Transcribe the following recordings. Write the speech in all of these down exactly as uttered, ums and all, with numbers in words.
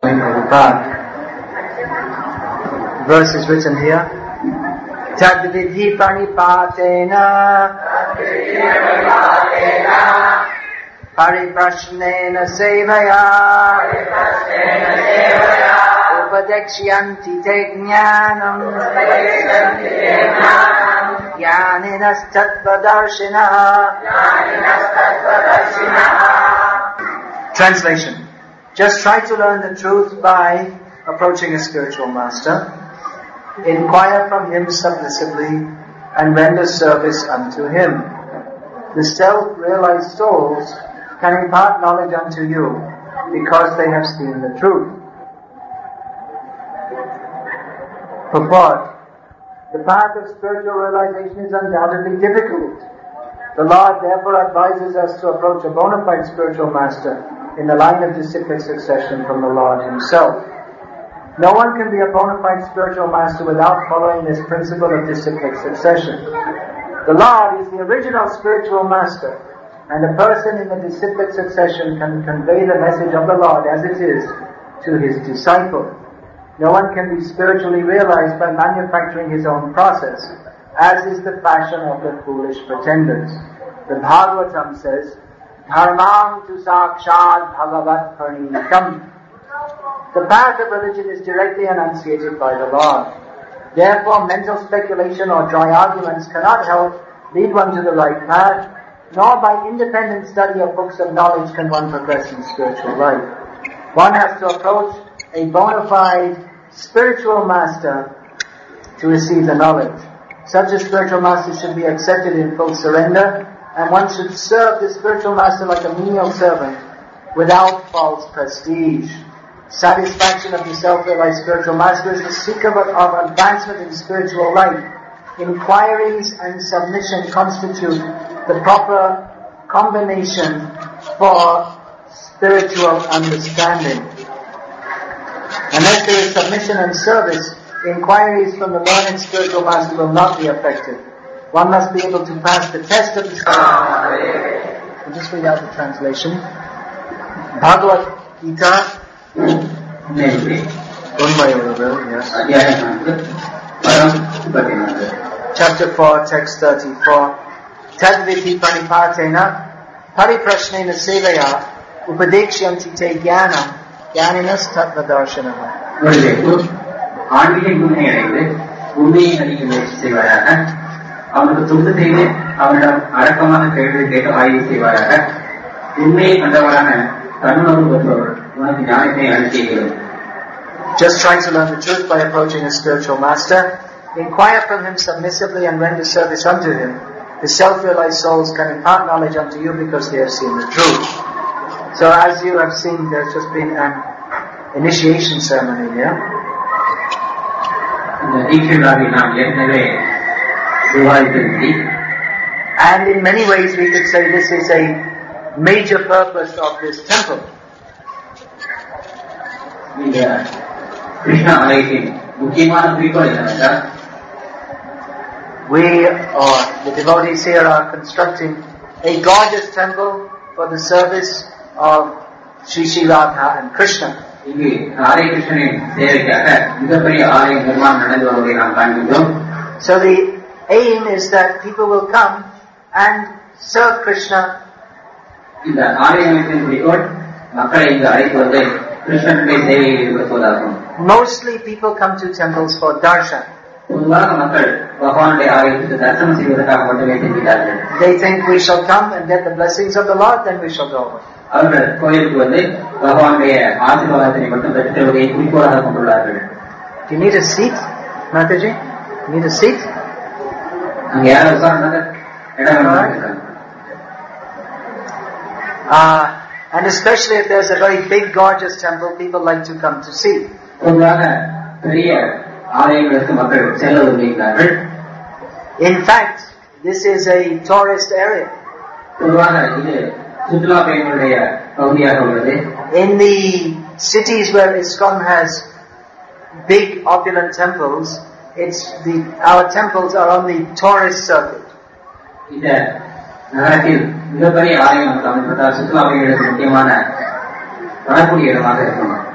Verse is written here. Tadvidhi pranipatena pariprashnena sevaya upadeksyanti te jnanam jnaninas tattvadarshinaha. Translation. Just try to learn the truth by approaching a spiritual master. Inquire from him submissively and render service unto him. The self-realized souls can impart knowledge unto you because they have seen the truth. Purport. The path of spiritual realization is undoubtedly difficult. The Lord therefore advises us to approach a bona fide spiritual master in the line of disciplic succession from the Lord himself. No one can be a bona fide spiritual master without following this principle of disciplic succession. The Lord is the original spiritual master, and a person in the disciplic succession can convey the message of the Lord as it is to his disciple. No one can be spiritually realized by manufacturing his own process, as is the fashion of the foolish pretenders. The Bhagavatam says, Dharmam tu sakshad bhagavat parinitam. The path of religion is directly enunciated by the Lord. Therefore, mental speculation or dry arguments cannot help lead one to the right path, nor by independent study of books of knowledge can one progress in spiritual life. One has to approach a bona fide spiritual master to receive the knowledge. Such a spiritual master should be accepted in full surrender, and one should serve the spiritual master like a menial servant without false prestige. Satisfaction of the self-realized spiritual master is the seeker of advancement in spiritual life. Inquiries and submission constitute the proper combination for spiritual understanding. Unless there is submission and service, inquiries from the learned spiritual master will not be effective. One must be able to pass the test of the spiritual. We'll just read out the translation. Bhagavad Gita. Chapter four, text thirty-four. Tadviti pranipatena pariprashnena sevaya upadekshyanti te jnanam jnaninas tattvadarshinaha. ஆன்மீக குணை அடைந்து உண்மையை அறிய முயற்சி செய்வாராக. அவனுக்கு தொண்டு செய்து அவனிடம் அடக்கமாக கேள்வி கேட்டு ஆய்வு செய்வாராக. உண்மையை கண்டவரான தன்னுணர்வு பெற்றவர் உனக்கு ஞானத்தை அளிக்கிறது. Just try to learn the truth by approaching a spiritual master. Inquire from him submissively and render service unto him. The self-realized souls can impart knowledge unto you because they have seen the truth. So as you have seen, there's just been an initiation ceremony here. And in many ways we could say this is a major purpose of this temple. We, or the devotees here, are constructing a gorgeous temple for the service of Sri Sri Radha and Krishna. So the aim is that people will come and serve Krishna. Mostly people come to temples for darshan. They think we shall come and get the blessings of the Lord, then we shall go. Do you need a seat, Mataji? You need a seat? Uh, and especially if there's a very big, gorgeous temple, people like to come to see. In fact, this is a tourist area. In the cities where ISKCON has big opulent temples, it's the our temples are on the tourist circuit.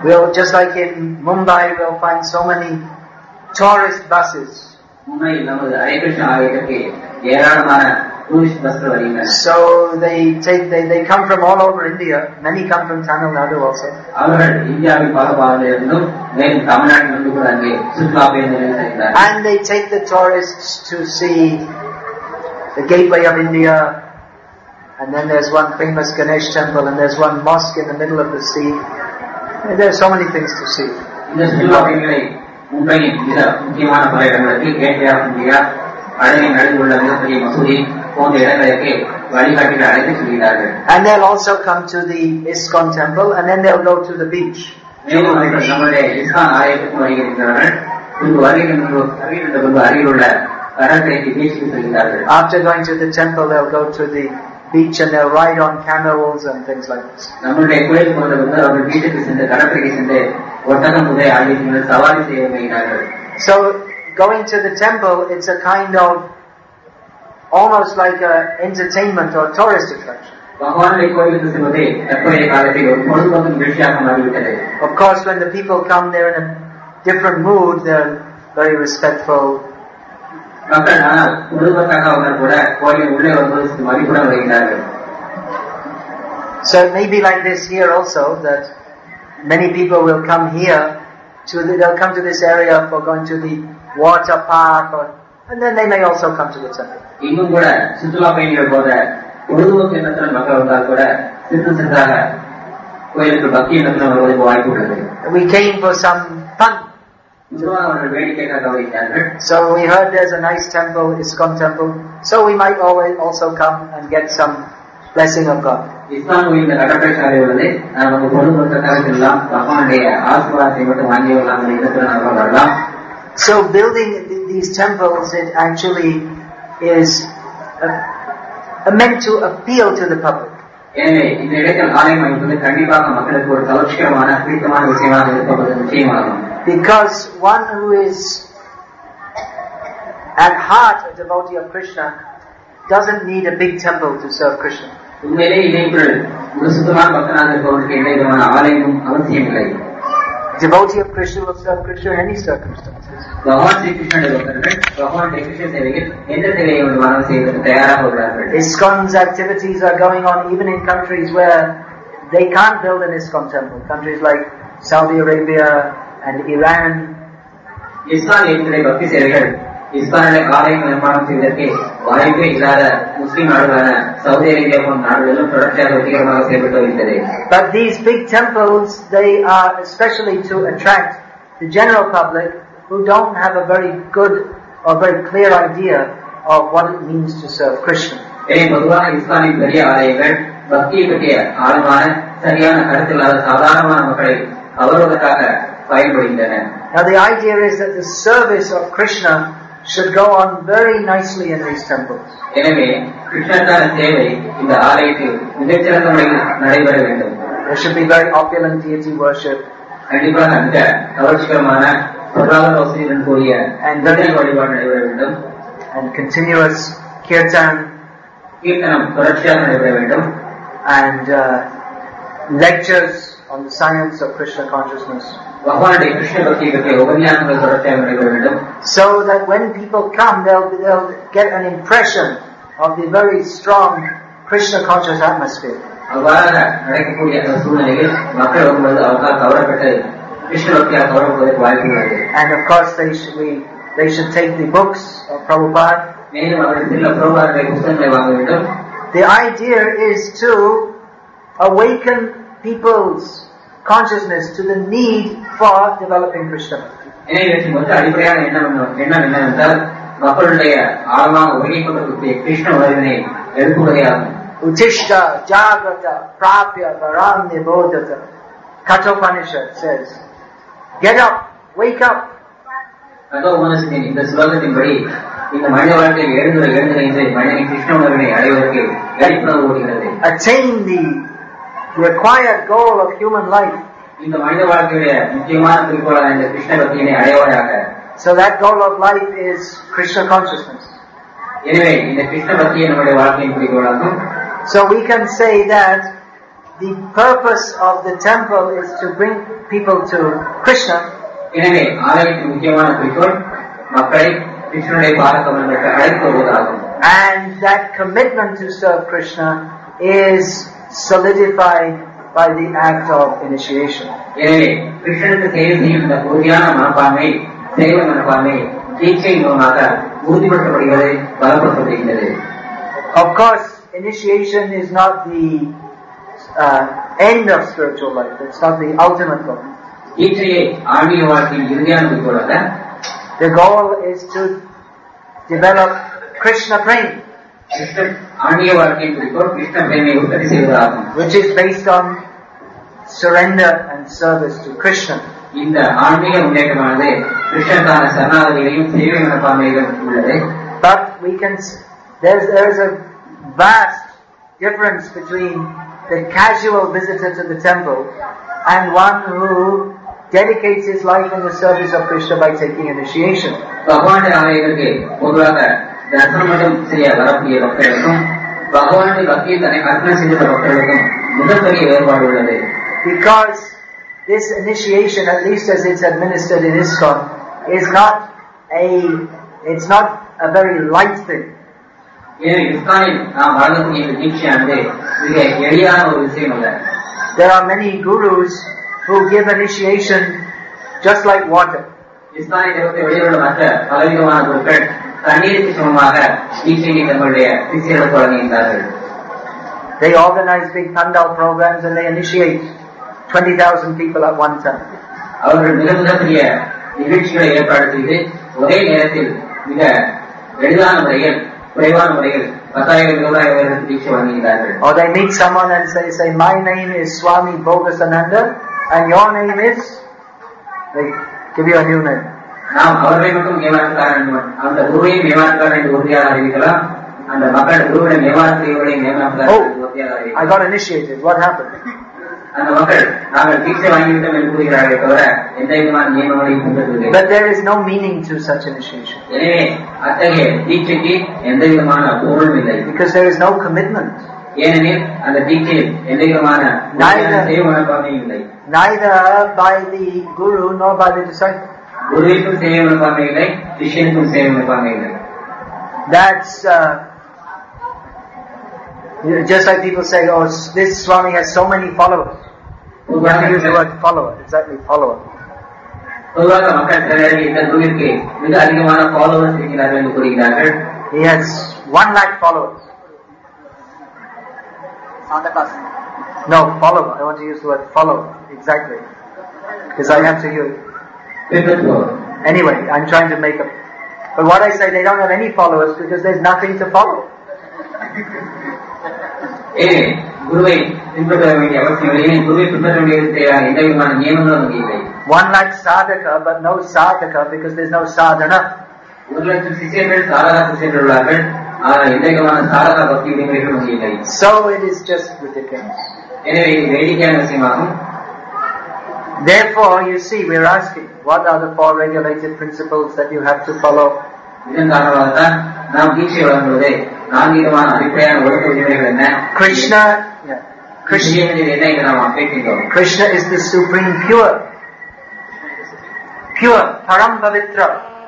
We'll, just like in Mumbai, we'll find so many tourist buses. மும்பையில் நமது ஹரே கிருஷ்ணா ஆலயத்திற்கு ஏராளமான tourist பஸ்கள் வருகின்றன. So they take they, they come from all over India. Many come from Tamil Nadu also. அவர்கள் இந்தியாவின் பல பாகங்களிலிருந்தும் மேலும் தமிழ்நாட்டிலிருந்து கூட அங்கே சுற்றுலா பயணிகள் செல்கிறார்கள். And they take the tourists to see the gateway of India. And then there's one famous Ganesh temple, and there's one mosque in the middle of the sea. And there's so many things to see. இந்த சுற்றுலா பயணிகளை மும்பையின் மிக முக்கியமான பல இடங்களுக்கு gateway of India, அழகின் நடுவில் உள்ள மிகப்பெரிய மசூதி போன்ற இடங்களுக்கு வழிகாட்டிகள் அழைத்து செல்கிறார்கள். And they'll also come to the ISKCON temple, and then they'll go to the beach. மேலும் நம்முடைய இஸ்கான் ஆலயத்துக்கு வருகிறார்கள். பின்பு வருகின்ற பின்பு அருகில் உள்ள கடற்கரைக்கு பீச்சுக்கு செல்கிறார்கள். After going to the temple, they'll go to the beach and they'll ride on camels and things like this. நம்முடைய கோயில் போன்ற வந்து அவர்கள் வீட்டுக்கு சென்று கடற்கரைக்கு சென்று ஒட்டகம் குதிரை ஆகிய சவாரி செய்ய வருகிறார்கள். So going to the temple, it's a kind of almost like a entertainment or tourist attraction. பகவானுடைய கோயிலுக்கு செல்வதே தற்போதைய காலத்தில் ஒரு பொழுதுபோக்கு நிகழ்ச்சியாக மாறிவிட்டது. Of course, when the people come, they're in a different mood. They're very respectful. மக்கள் ஆனால் பொழுதுபோக்காக அவர்கள் கூட கோயிலில் உள்ளே வருவது மதிப்புடன் வருகிறார்கள். So it may be like this here also, that many people will come here to the, they'll come to this area for going to the water park, or, and then they may also come to the temple. இன்னும் கூட சுற்றுலா பயணிகள் போல பொழுதுபோக்கு எண்ணத்துடன் மக்கள் வந்தால் கூட சிறு சிறிதாக கோயிலுக்கு பக்தி எண்ணத்துடன் வருவதற்கு வாய்ப்பு உள்ளது. We came for some fun. அவர்கள் வேடிக்கைக்காக வருகிறார்கள். So we heard there's a nice temple, ISKCON temple. So we might always also come and get some blessing of God. ISKCON கோயில் கடற்கரை சாலை உள்ளது. நமக்கு பொழுதுபோக்காக செல்லலாம், பகவானுடைய ஆசீர்வாதத்தை மட்டும் வாங்கி வரலாம் இடத்துல நாம் வரலாம். So building these temples, it actually is a, a meant to appeal to the public. எனவே இந்த இடத்தில் ஆலயம் அமைப்பது கண்டிப்பாக மக்களுக்கு ஒரு கவர்ச்சிகரமான பிடித்தமான விஷயமாக இருப்பது நிச்சயமாகும். Because one who is at heart a devotee of Krishna doesn't need a big temple to serve Krishna. உண்மையிலே இணைப்புகள் ஒரு சுத்தமான பக்தனாக இருப்பவருக்கு எந்த விதமான ஆலயமும் அவசியம் இல்லை. Devotee of Krishna will serve Krishna in any circumstances. பகவான் ஸ்ரீ கிருஷ்ணனுடைய பக்தர்கள் பகவானுடைய கிருஷ்ண சேவையில் எந்த சேவையை ஒன்றும் செய்வதற்கு தயாராக உள்ளார்கள். ISKCON's activities are going on even in countries where they can't build an ISKCON temple. Countries like Saudi Arabia and Iran. ISKCON இயக்கத்திலே பக்தி சேவைகள் இஸ்கானில் ஆலயம் நிர்மாணம் செய்வதற்கு வாய்ப்பே இல்லாத முஸ்லிம் நாடுகளான சவுதி அரேபியா போன்ற நாடுகளிலும் தொடர்ச்சியாக வெற்றிகரமாக செயல்பட்டு வருகிறது. But these big temples, they are especially to attract the general public who don't have a very good or very clear idea of what it means to serve Krishna. எனவே பொதுவாக இஸ்லாமின் பெரிய ஆலயங்கள் பக்தியை பற்றிய ஆழமான சரியான கருத்தில்லாத சாதாரணமான மக்களை கவர்வதற்காக பயன்படுகின்றன. Now the idea is that the service of Krishna should go on very nicely in these temples. எனவே கிருஷ்ணருக்கான சேவை இந்த ஆலயத்தில் மிகச்சிறந்த முறையில் நடைபெற வேண்டும். There should be very opulent deity worship. கண்டிப்பாக அந்த கவர்ச்சிகரமான பொருளாதார வசதியுடன் கூடிய பஜனை வழிபாடு நடைபெற வேண்டும். And continuous kirtan. கீர்த்தனம் தொடர்ச்சியாக நடைபெற வேண்டும். And uh, lectures on the science of Krishna consciousness. பகவானுடைய கிருஷ்ண பக்தியை பற்றிய உபன்யாசங்கள் தொடர்ச்சியாக நடைபெற வேண்டும். So that when people come, they'll, they'll get an impression of the very strong Krishna conscious atmosphere. அவ்வாறாக நடக்கக்கூடிய அந்த சூழ்நிலையில் மக்கள் வரும்போது அவர்களால் கவரப்பட்டு கிருஷ்ண பக்தியால் கவரப்படுவதற்கு வாய்ப்பு உள்ளது. And of course they should, we, they should take the books of Prabhupada. மேலும் அவர்கள் சில பிரபுபாதனுடைய புத்தகங்களை வாங்க வேண்டும். The idea is to awaken people's consciousness to the need for developing Krishna. எனவே மொத்த அடிப்படையான எண்ணம் எண்ணம் என்னவென்றால் மக்களுடைய ஆழமாக ஒருங்கிணைக்கப்படக்கூடிய கிருஷ்ண உணர்வினை எழுப்புவதே ஆகும். Utishta Jagrata Prapya Varam Nibodhata. Kathopanishad says, get up, wake up. கதோ உபநிஷத்தின் இந்த ஸ்லோகத்தின்படி இந்த மனித வாழ்க்கையில் எழுந்துரை எழுந்துரை மனிதனின் கிருஷ்ண உணர்வினை அடைவதற்கு விழிப்புணர்வு ஓடுகிறது. Attain the required goal of human life. இந்த மனித வாழ்க்கையுடைய முக்கியமான குறிக்கோளான இந்த Krishna பக்தியினை அடைவாயாக. So that goal of life is Krishna consciousness. எனவே இந்த கிருஷ்ண பக்தியை நம்முடைய வாழ்க்கையின் குறிக்கோளாகும். So we can say that the purpose of the temple is to bring people to Krishna. எனவே ஆலயத்தின் முக்கியமான குறிக்கோள் மக்களை கிருஷ்ணனுடைய பாதகமலங்களுக்கு அழைத்து வருவதாகும். And that commitment to serve Krishna is solidified by the act of initiation. எனவே கிருஷ்ணனுக்கு சேவை செய்யும் இந்த உறுதியான மனப்பான்மை சேவை மனப்பான்மை தீட்சை மூலமாக உறுதிப்படுத்தப்படுகிறது, பலப்படுத்தப்படுகிறது. Of course, initiation is not the uh, end of spiritual life. It's not the ultimate goal. தீட்சையை ஆன்மீக வாழ்க்கையின் இறுதியான குறிக்கோள் அல்ல. The goal is to develop Krishna prema, ஆன்மீக வாழ்க்கையின் குறிக்கோள் கிருஷ்ண பிரேமையை உற்பத்தி செய்வதாகும், which is based on surrender and service to Krishna. இந்த ஆன்மீக முன்னேற்றமானது கிருஷ்ணனுக்கான சரணாகதிகளையும் சேவை மனப்பான்மையிலும் உள்ளது. But we can there's there's a vast difference between the casual visitor to the temple and one who dedicates his life in the service of Krishna by taking initiation. பகவானுடைய ஆலயத்திற்கு பொதுவாக தர்சனம் மட்டும் செய்ய வரக்கூடிய பக்தர்களுக்கும் பகவானுடைய பக்தியில் தன்னை அர்ப்பணம் செய்துள்ள பக்தர்களுக்கும் மிகப்பெரிய வேறுபாடு உள்ளது. Because this initiation, at least as it's administered in ISKCON, is not a it's not a very light thing. எனவே இஸ்கானில் நாம் வழங்கக்கூடிய இந்த தீட்சையானது மிக எளிதான ஒரு விஷயம் அல்ல. There are many gurus who give initiation just like water. இஸ்கானை தேவத்தை வெளியுள்ள மற்ற பலவிதமான குருக்கள் தண்ணீருக்கு சமமாக தீட்சையை தங்களுடைய சிஷ்யர்களுக்கு வழங்குகின்றார்கள். They organize big pandal programs and they initiate twenty thousand people at one time. அவர்கள் மிக மிகப்பெரிய நிகழ்ச்சிகளை ஏற்பாடு செய்து ஒரே நேரத்தில் மிக எளிதான முறையில் குறைவான முறையில் பத்தாயிரம் இருபதாயிரம் தீட்சை வழங்குகிறார்கள். Or they meet someone and say, say, my name is Swami Bhogasananda and your name is, they give you a new name. நாம் அவர்களை மட்டும் நியமனக்காரன் அந்த குருவையும் நியமனக்காரன் என்று உறுதியாக அறிவிக்கலாம். அந்த மக்கள் குருவுடைய நியமனத்தையும் நியமனக்காரன் உறுதியாக அறிவிக்கலாம். I got initiated. What happened? அந்த மக்கள் நாங்கள் தீட்சை வாங்கிவிட்டோம் என்று கூறுகிறார்கள் தவிர எந்த விதமான நியமங்களையும் பின்பற்றவில்லை. But there is no meaning to such initiation. எனவே அத்தகைய தீட்சைக்கு எந்த விதமான பொருளும் இல்லை. Because there is no commitment. ஏனெனில் அந்த தீட்சையில் எந்த விதமான சேவை மனப்பான்மையும் இல்லை. Neither by the guru nor by the disciple. குருவிற்கும் சேவை மனப்பான்மை இல்லை, சிஷ்யனுக்கும் சேவை மனப்பான்மை இல்லை. That's uh, just like people say, oh, this Swami has so many followers. You have to use the word follower, exactly, follower. பொதுவாக மக்கள் சில நேரங்களில் இந்த குருவிற்கு மிக அதிகமான ஃபாலோவர்ஸ் இருக்கிறார்கள் என்று கூறுகிறார்கள். He has one lakh followers. No, follower. I want to use the word follower, exactly. Because I have to use Anyway, I'm trying to make a... But what I say, they don't have any followers because there's nothing to follow. One lakh sadhaka, but no sadhaka because there's no sadhana. So it is just ridiculous. Therefore, you see, we're asking, what are the four regulated principles that you have to follow? Krishna, yeah. Krishna, Krishna is the supreme pure. Pure, param pavitra.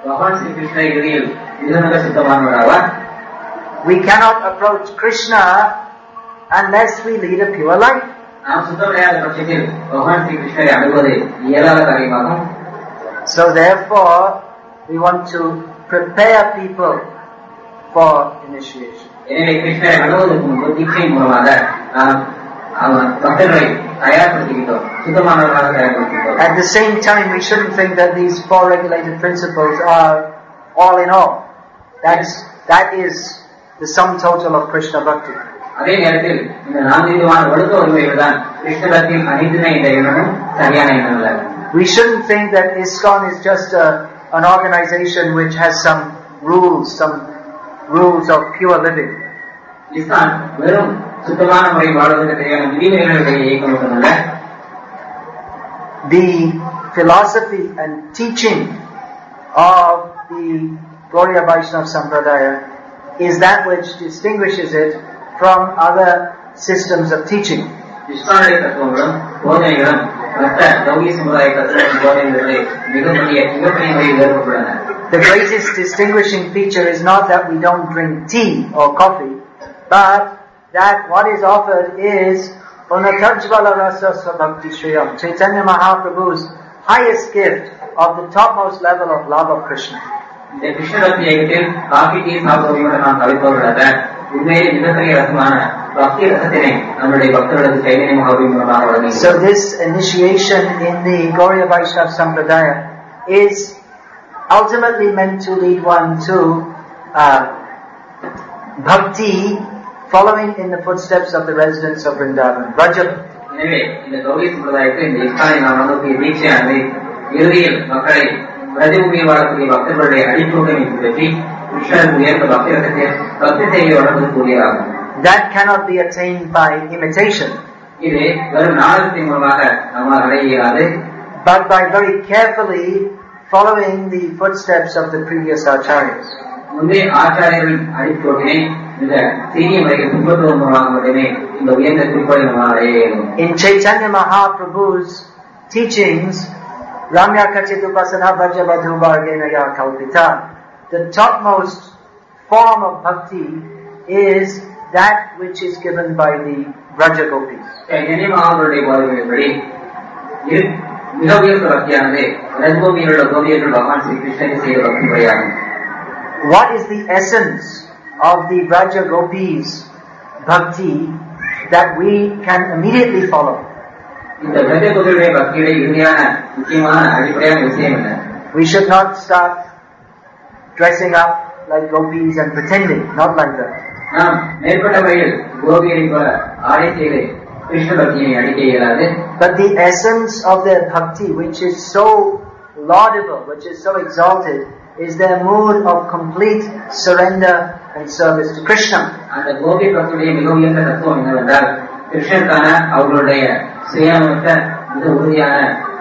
We cannot approach Krishna unless we lead a pure life. So therefore, we want to prepare people for initiation. At the same time, we shouldn't think that these four regulated principles are all in all. That's, that is the sum total of Krishna Bhakti. அதே நேரத்தில் இந்த நான்கு விதமான ஒழுக்க உரிமைகள் தான் கிருஷ்ண பக்தியின் அனைத்துமே இந்த எண்ணமும் சரியான எண்ணம் அல்ல. We shouldn't think that ISKCON is just a, an organization which has some rules, some rules of pure living. ISKCON வெறும் சுத்தமான முறை வாழ்வதற்கு தேவையான விதிமுறைகளுடைய இயக்கம் மட்டுமல்ல. The philosophy and teaching of the Gaudiya Vaishnava Sampradaya is that which distinguishes it from other systems of teaching. இஸ்லாமிய தத்துவங்களும் போதனைகளும் மற்ற லௌகி சமுதாய தத்துவ போதனைகளை மிகப்பெரிய மிகப்பெரிய முறையில் வேறுபட்டுள்ளன. The greatest distinguishing feature is not that we don't drink tea or coffee, but that what is offered is Punatajvala Rasa Svabhakti Shriyam, Chaitanya Mahaprabhu's highest gift of the topmost level of love of Krishna. இந்த கிருஷ்ண பக்தி இயக்கத்தில் coffee tea சாப்பிடுவதோடு நாம் தவிர்ப்பவர்களாக உண்மையிலே மிகப்பெரிய ரசமான பக்தி ரசத்தினை நம்முடைய பக்தர்களுக்கு சைதன்ய மகாபிரபு மூலமாக வழங்குகிறார். So this initiation in the Gauriya Vaishnava Sampradaya is ultimately meant to lead one to uh, bhakti, following in the footsteps of the residents of Vrindavan. Vraja. எனவே இந்த கௌரி சம்பிரதாயத்தில் இந்த இஸ்லாமிய நாம் வழங்கக்கூடிய தீட்சையானது இறுதியில் மக்களை பிரதிபூமியில் வாழக்கூடிய பக்தர்களுடைய அடிப்பூட்டை பற்றி கிருஷ்ணனுக்கு உயர்ந்த பக்தி ரசத்தை பக்தி செய்ய வழங்குவதற்குரியதாகும். That cannot be attained by imitation. இது வெறும் நாடகத்தின் மூலமாக நம்மால் அடைய இயலாது. But by very carefully following the footsteps of the previous acharyas. முந்தைய ஆச்சாரியர்களின் அடிப்போட்டினை மிக சீரிய முறையில் பின்பற்றுவதன் மூலமாக மட்டுமே இந்த உயர்ந்த குறிப்பை நம்மால் அடைய இயலும். In Chaitanya Mahaprabhu's teachings, Ramya Kachit Upasana Vaja Vadhu Vargenaya Kalpita, the topmost form of bhakti is that which is given by the Vraja Gopis. Chaitanya Mahaprabhuடைய போதனைகளின்படி மிக உயர்ந்த பக்தியானது ரஜகோபியில் உள்ள கோபியர்கள் பகவான் ஸ்ரீ கிருஷ்ணனுக்கு செய்த பக்தி முறையாகும். What is the essence of the Vraja Gopis bhakti that we can immediately follow? இந்த ரஜ கோபியுடைய பக்தியுடைய இறுதியான முக்கியமான அடிப்படையான விஷயம் என்ன? We should not start dressing up like gopis and pretending, not like that. நாம் மேற்பட்ட வகையில் கோபியை போல ஆடை செய்து கிருஷ்ண பக்தியை அடிக்க இயலாது. But the essence of their bhakti, which is so laudable, which is so exalted, is their mood of complete surrender and service to Krishna. அந்த கோபி பக்தியுடைய மிக உயர்ந்த தத்துவம் என்னவென்றால் கிருஷ்ணனுக்கான அவர்களுடைய சுயமற்ற மிக உறுதியான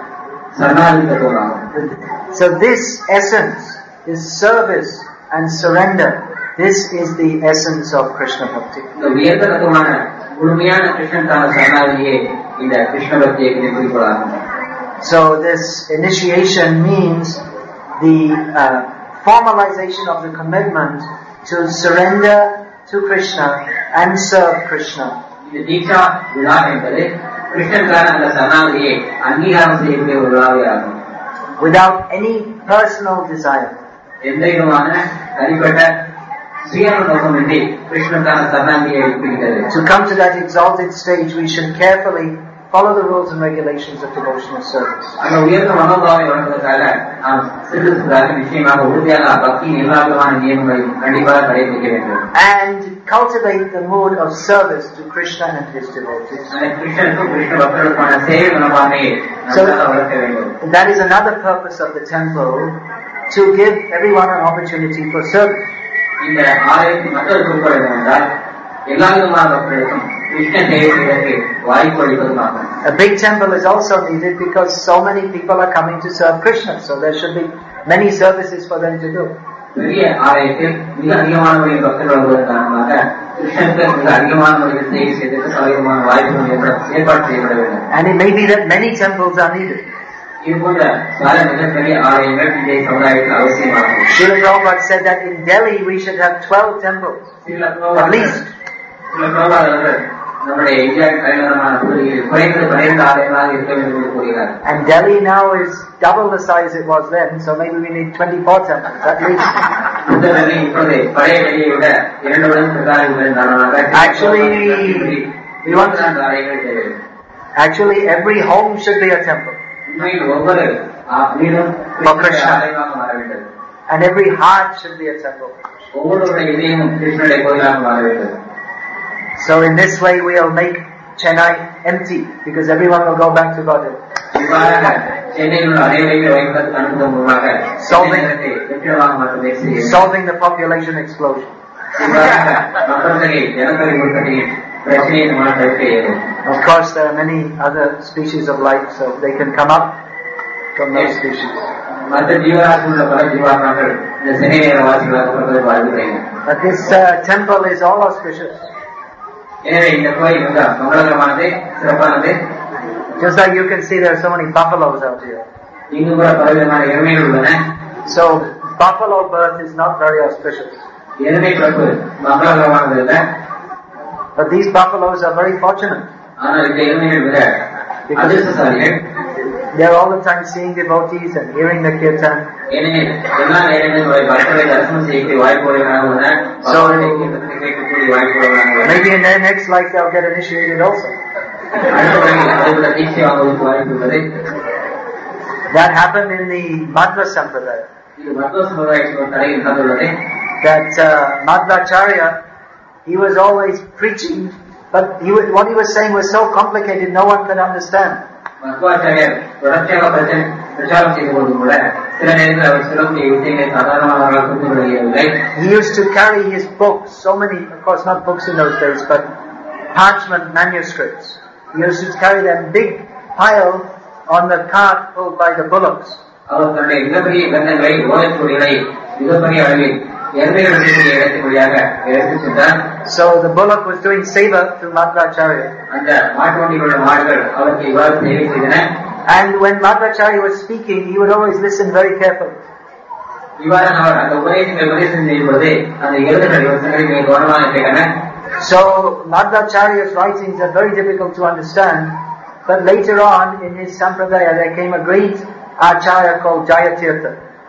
சரணாகதி தத்துவமாகும். So this essence, this service and surrender, this is the essence of Krishna bhakti. இந்த உயர்ந்த தத்துவமான முழுமையான கிருஷ்ணனுக்கான சரணாகதியே இந்த கிருஷ்ண பக்தியை குறிப்பிடுவார்கள். So this initiation means the uh, formalization of the commitment to surrender to Krishna and serve Krishna. இந்த தீட்சா விழா என்பது கிருஷ்ணனுக்கான அந்த சரணாகதியை அங்கீகாரம் செய்யக்கூடிய ஒரு விழாவே ஆகும். Without any personal desire. எந்த விதமான தனிப்பட்ட சுயநல நோக்கமின்றி கிருஷ்ணனுக்கான சரணாகதியை எடுக்கிறது. To come to that exalted stage, we should carefully follow the rules and regulations of devotional service. அந்த உயர்ந்த மனோபாவை வளர்ப்பதற்காக நாம் சிறிதாக நிச்சயமாக உறுதியாக பக்தியின் எல்லா விதமான நியமங்களையும் கண்டிப்பாக கடைபிடிக்க வேண்டும். And cultivate the mood of service to Krishna and his devotees. கிருஷ்ணனுக்கும் Krishna பக்தர்களுக்கான சேவை மனோபாவையை நாம் வளர்க்க வேண்டும். That is another purpose of the temple, to give everyone an opportunity for service. இந்த ஆலயத்தின் மற்றொரு குறிக்கோள் என்னவென்றால் எல்லா விதமான பக்தர்களுக்கும் கிருஷ்ண சேவை செய்வதற்கு வாய்ப்பு அளிப்பதுமாகும். A big temple is also needed because so many people are coming to serve Krishna, so there should be many services for them to do. பெரிய ஆலயத்தில் மிக அதிகமான முறையில் பக்தர்கள் வருவதன் காரணமாக கிருஷ்ணனுக்கு மிக அதிகமான முறையில் சேவை செய்வதற்கு சௌகரியமான வாய்ப்புகள் ஏற்பாடு செய்யப்பட வேண்டும். And it may be that many temples are needed. இது போன்ற பல மிகப்பெரிய ஆலயங்கள் இன்றைய சமுதாயத்தில் அவசியமாகும். Srila Prabhupada said that in Delhi we should have twelve temples, at least. சில பிரபாகர்கள் நம்முடைய இந்தியா தலைநகரமான புதுதில்லியில் குறைந்தது பன்னிரண்டு ஆலயங்களாக இருக்க வேண்டும் என்று கூறுகிறார். And Delhi now is double the size it was then, so maybe we need twenty-four temples, at least. இந்த நிலை இப்போது பழைய நிலையை விட இரண்டு மடங்கு பிரகாரங்களின் காரணமாக Actually, we want ஆலயங்கள் தேவை. Actually, every home should be a temple. உண்மையில் ஒவ்வொரு வீடும் ஆலயமாக மாற வேண்டும். And every heart should be a temple. ஒவ்வொருடைய இதயமும் கிருஷ்ணனுடைய கோயிலாக மாற வேண்டும். So in this way we'll make Chennai empty, because everyone will go back to Godhead. Solving, solving the population explosion. Of course, there are many other species of life, so they can come up from those species. But this uh, temple is all auspicious. எனவே இந்த கோயில் மிக மங்களகரமானது, சிறப்பானது. Just like you can see, there are so many buffaloes out here. இங்கு கூட பலவிதமான எருமைகள் உள்ளன. So buffalo birth is not very auspicious. எருமை பிறப்பு மங்களகரமானது அல்ல. But these buffaloes are very fortunate. ஆனால் இந்த எருமைகள் மிக அதிர்ஷ்டசாலிகள். They are all the time seeing devotees and hearing the kirtan. ஏனெனில் எல்லா நேரங்களிலும் பக்தர்களை தரிசனம் செய்யக்கூடிய வாய்ப்புள்ளவர்களாக உள்ளன. So கேட்கக்கூடிய வாய்ப்புள்ளவர்களாக உள்ளன. maybe in their next life they'll get initiated also. That happened in the Madhva Sampradaya. That uh, Madhvacharya, he was always preaching, but he was, what he was saying was so complicated no one could understand. He used to carry his books, so many, of course not books in those days, but parchment manuscripts. He used to carry them big pile on the cart pulled by the bullocks. So the bullock was doing seva to Madhvacharya. And when Madhvacharya was speaking, he would always listen very carefully. So Madhvacharya's writings are very difficult to understand, but later on in his sampradaya there came a great acharya called Jayatirtha.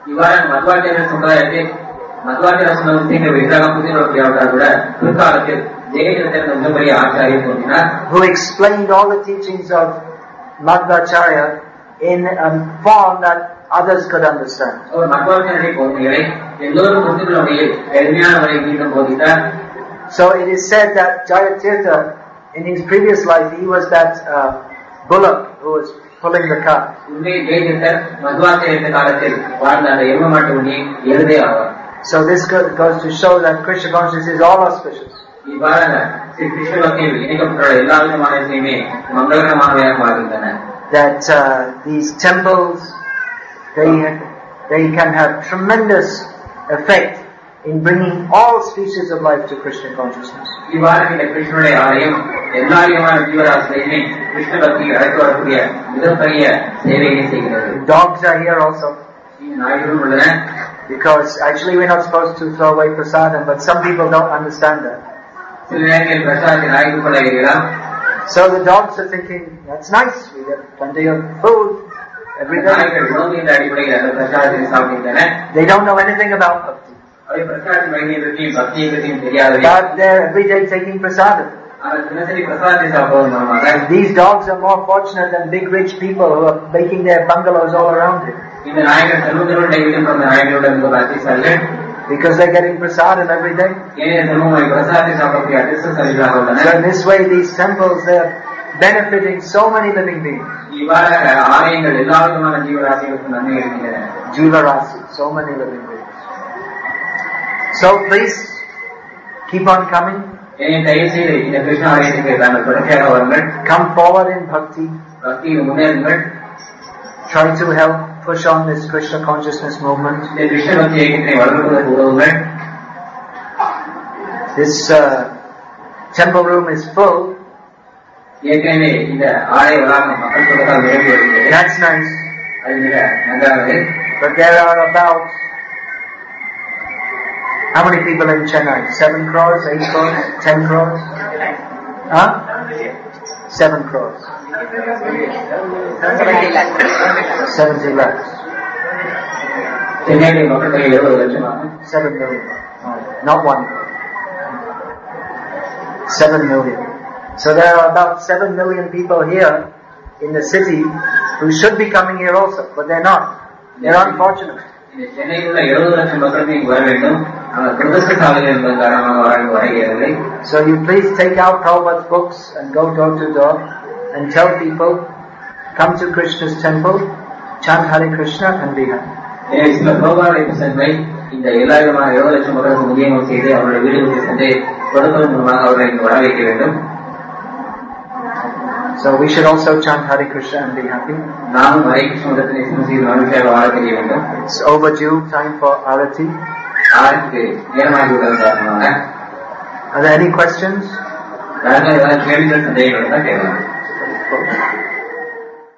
Who explained all the teachings of Madhvacharya in a form that others could understand. So it is said that Jayatirtha, in his previous life, he was that uh, bullock who was pulling the cart. So this goes to show that Krishna consciousness is all auspicious. That uh, these temples, they they can have tremendous effect in bringing all species of life to Krishna consciousness. Dogs are here also. Because actually we're not supposed to throw away prasadam, but some people don't understand that. So the dogs are thinking, that's nice, we get plenty of food every day. They don't know anything about bhakti. But they're every day taking prasadam. These dogs are more fortunate than big rich people who are making their bungalows all around it. Because they're getting prasadam every day. So in this way these temples, they're benefiting so many living beings. Jiva Rasi, so many living beings. So please keep on coming. Come forward in bhakti. Try to help push on this Krishna consciousness movement. This uh, temple room is full. That's nice. But there are about, how many people in Chennai? Seven crores, eight crores, ten crores? Huh? Seven crores. Seventy lakhs. Seven million. Not one crore. Seven million. So there are about seven million people here in the city who should be coming here also, but they're not. They're unfortunate. So you please take out Prabhupada's books and go door to door and tell people, come to Krishna's temple, chant Hare Krishna and be happy. So we should also chant Hare Krishna and be happy. It's overdue time for Arati. Are there any questions? யாருக்கும் ஏதாவது கேள்விகள் சந்தேகங்கள் தான் கேட்கலாம்.